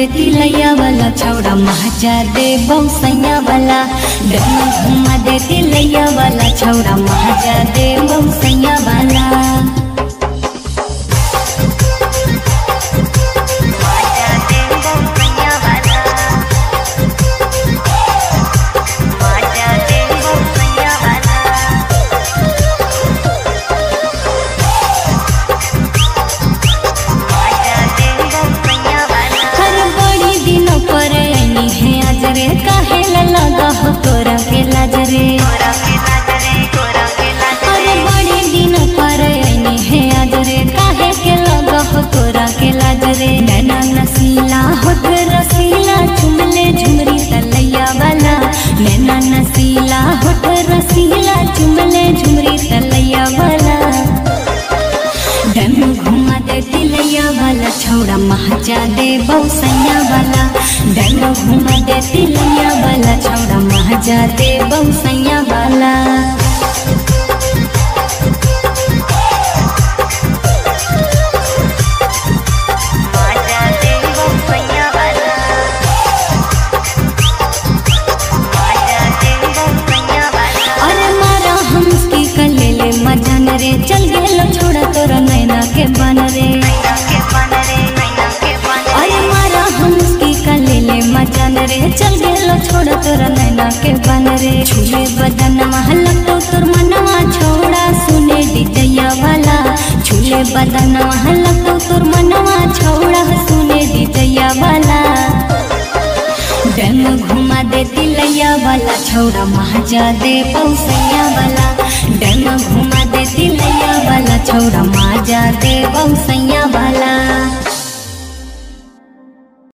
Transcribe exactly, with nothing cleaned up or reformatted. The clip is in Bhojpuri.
देती लैया वाला छौड़ा महाजा दे बौसैया वाला। डरमा घुमा देती लैया वाला छौड़ा महाजा दे बौसैया वाला। लगा हो तोरा के लाजरे अरे बड़े दिन पर आईनी है आजरे काहे के लगा हो तोरा के लाजरे। नैना नसीला होठ रसीला चुमले झुमरी तलैया वाला। नैना नसीला होठ रसीला चुमले झुमरी तलैया वाला। डम घुमा देती लैया वाला छौड़ा महाजा दे बौसैया वाला। डम घुमा देती लैया वाला छौड़ा महाजा दे बौसैया वाला। अरे मारा हम की कलेले मजान रे चल गेलो छोड़ा तोरा नैना के बन रे। अरे मारा हम की कलेले मजान रे चल गेलो छोड़ा तोरा नैना के बन रे। छुले बदन महलक तो तोर मनवा छोड़ा सुने डीजैया वाला। छुले बदन महलक तो तोर मनवा छोड़ा सुने डीजैया वाला। डम घुमा देती लैया वाला छौड़ा महाजा दे बौसैया वाला। डम घुमा देती लैया वाला छौड़ा।